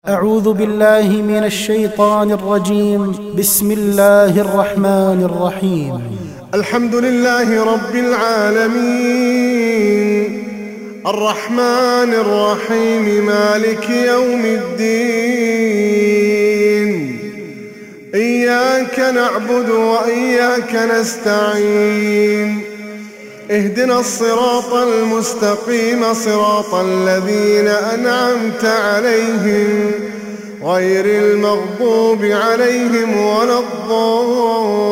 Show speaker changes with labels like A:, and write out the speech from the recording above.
A: أعوذ بالله من الشيطان الرجيم. بسم الله الرحمن الرحيم.
B: الحمد لله رب العالمين الرحمن الرحيم مالك يوم الدين. إياك نعبد وإياك نستعين. اهدنا الصراط المستقيم صراط الذين أنعمت عليهم غير المغضوب عليهم ولا الضالين.